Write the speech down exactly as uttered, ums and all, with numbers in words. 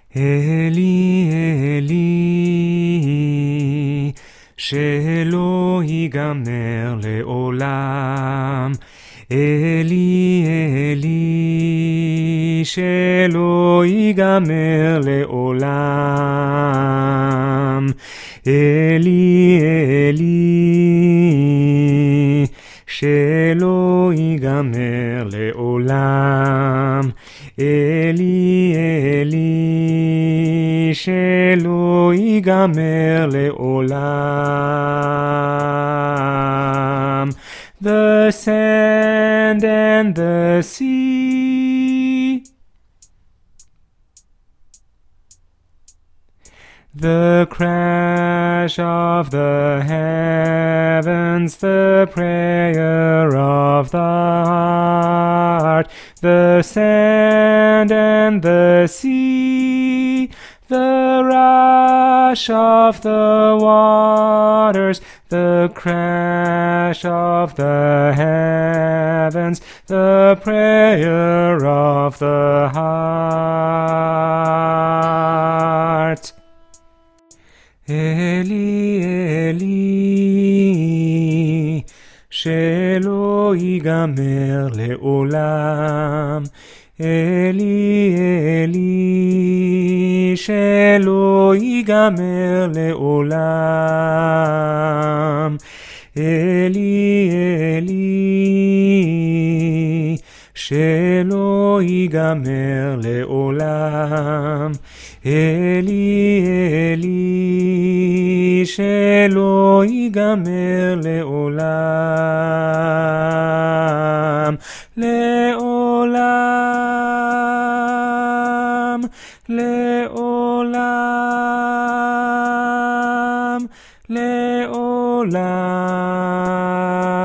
אלי, אלי, שלא ייגמר לעולם. אלי, אלי, שלא ייגמר לעולם. אלי, אלי, שלא ייגמר לעולם. אלי, אלי, שלא ייגמר לעולם. The sand and the sea, the crash of the heavens, the prayer of the heart. The sand and the sea, the rush of the waters, the crash of the heavens, the prayer of the heart. Eli, Eli, שלא ייגמר לעולם. אלי, אלי, שלא ייגמר לעולם. אלי, אלי, שלא ייגמר לעולם. אלי, אלי, שלא ייגמר לעולם. לעולם, לעולם, לעולם.